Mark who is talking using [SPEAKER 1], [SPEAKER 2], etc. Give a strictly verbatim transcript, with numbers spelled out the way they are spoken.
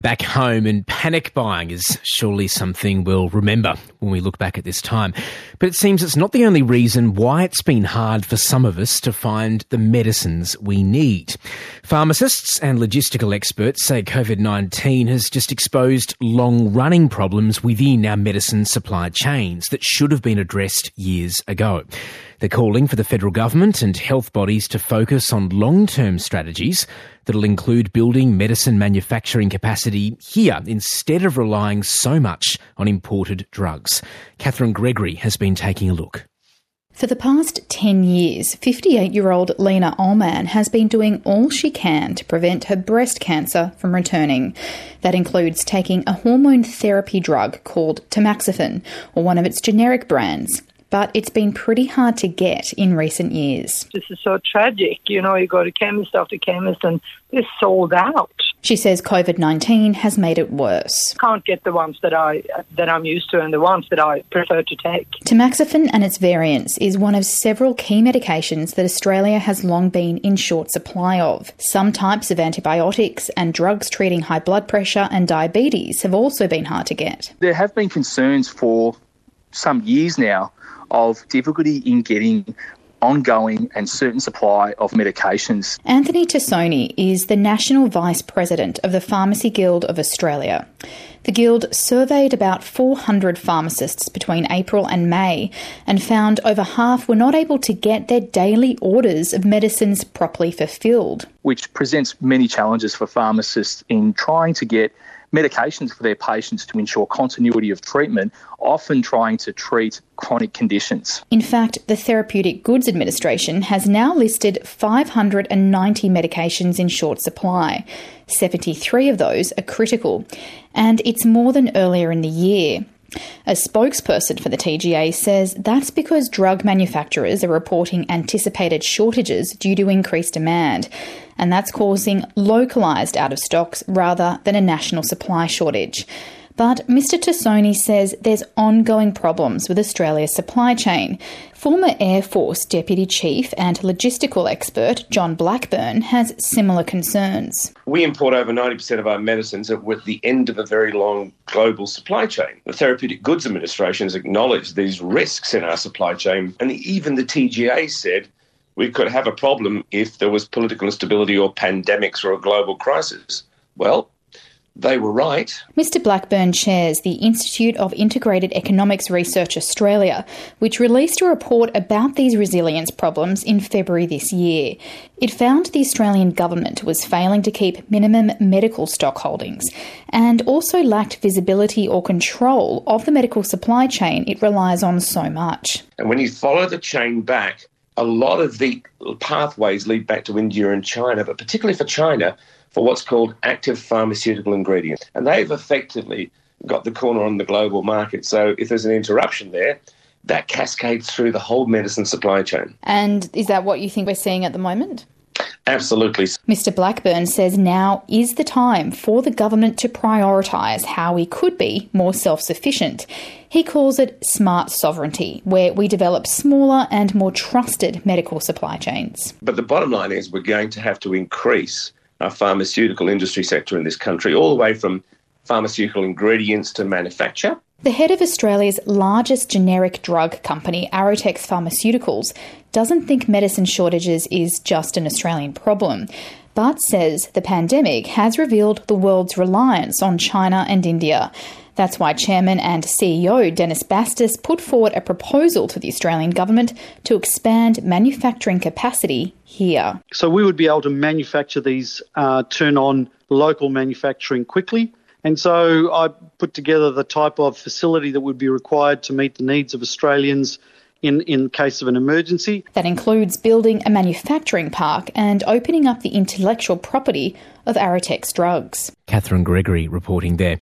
[SPEAKER 1] Back home, and panic buying is surely something we'll remember when we look back at this time. But it seems it's not the only reason why it's been hard for some of us to find the medicines we need. Pharmacists and logistical experts say COVID nineteen has just exposed long-running problems within our medicine supply chains that should have been addressed years ago. They're calling for the federal government and health bodies to focus on long-term strategies that'll include building medicine manufacturing capacity here instead of relying so much on imported drugs. Catherine Gregory has been taking a look.
[SPEAKER 2] For the past ten years, fifty-eight-year-old Lena Ullman has been doing all she can to prevent her breast cancer from returning. That includes taking a hormone therapy drug called tamoxifen, or one of its generic brands. But it's been pretty hard to get in recent years.
[SPEAKER 3] This is so tragic. You know, you go to chemist after chemist and they're sold out.
[SPEAKER 2] She says COVID nineteen has made it worse.
[SPEAKER 3] Can't get the ones that, I, that I'm used to and the ones that I prefer to take.
[SPEAKER 2] Tamoxifen and its variants is one of several key medications that Australia has long been in short supply of. Some types of antibiotics and drugs treating high blood pressure and diabetes have also been hard to get.
[SPEAKER 4] There have been concerns for some years now of difficulty in getting ongoing and certain supply of medications.
[SPEAKER 2] Anthony Tassoni is the National Vice President of the Pharmacy Guild of Australia. The Guild surveyed about four hundred pharmacists between April and May and found over half were not able to get their daily orders of medicines properly fulfilled.
[SPEAKER 4] Which presents many challenges for pharmacists in trying to get medications for their patients to ensure continuity of treatment, often trying to treat chronic conditions.
[SPEAKER 2] In fact, the Therapeutic Goods Administration has now listed five hundred ninety medications in short supply. seventy-three of those are critical, and it's more than earlier in the year. A spokesperson for the T G A says that's because drug manufacturers are reporting anticipated shortages due to increased demand, and that's causing localised out-of-stocks rather than a national supply shortage. But Mister Tassoni says there's ongoing problems with Australia's supply chain. Former Air Force Deputy Chief and logistical expert John Blackburn has similar concerns.
[SPEAKER 5] We import over ninety percent of our medicines at the end of a very long global supply chain. The Therapeutic Goods Administration has acknowledged these risks in our supply chain, and even the T G A said we could have a problem if there was political instability or pandemics or a global crisis. Well, they were right.
[SPEAKER 2] Mister Blackburn chairs the Institute of Integrated Economics Research Australia, which released a report about these resilience problems in February this year. It found the Australian government was failing to keep minimum medical stock holdings and also lacked visibility or control of the medical supply chain it relies on so much.
[SPEAKER 5] And when you follow the chain back, a lot of the pathways lead back to India and China, but particularly for China, for what's called active pharmaceutical ingredients. And they've effectively got the corner on the global market. So if there's an interruption there, that cascades through the whole medicine supply chain.
[SPEAKER 2] And is that what you think we're seeing at the moment?
[SPEAKER 5] Absolutely.
[SPEAKER 2] Mister Blackburn says now is the time for the government to prioritise how we could be more self-sufficient. He calls it smart sovereignty, where we develop smaller and more trusted medical supply chains.
[SPEAKER 5] But the bottom line is we're going to have to increase our pharmaceutical industry sector in this country, all the way from pharmaceutical ingredients to manufacture.
[SPEAKER 2] The head of Australia's largest generic drug company, Arotex Pharmaceuticals, doesn't think medicine shortages is just an Australian problem, but says the pandemic has revealed the world's reliance on China and India. That's why Chairman and C E O Dennis Bastis put forward a proposal to the Australian government to expand manufacturing capacity here.
[SPEAKER 6] So we would be able to manufacture these, uh, turn on local manufacturing quickly. And so I put together the type of facility that would be required to meet the needs of Australians in, in case of an emergency.
[SPEAKER 2] That includes building a manufacturing park and opening up the intellectual property of Arotex drugs.
[SPEAKER 1] Catherine Gregory reporting there.